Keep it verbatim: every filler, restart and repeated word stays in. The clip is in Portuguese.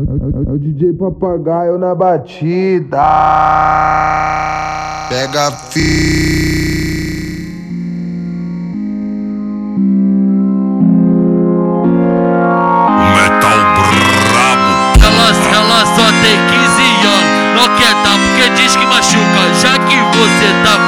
É o D J Papagaio na batida. Pega fi. Metal brabo. Ela, ela só tem quinze anos, não quer dar porque diz que machuca. Já que você tá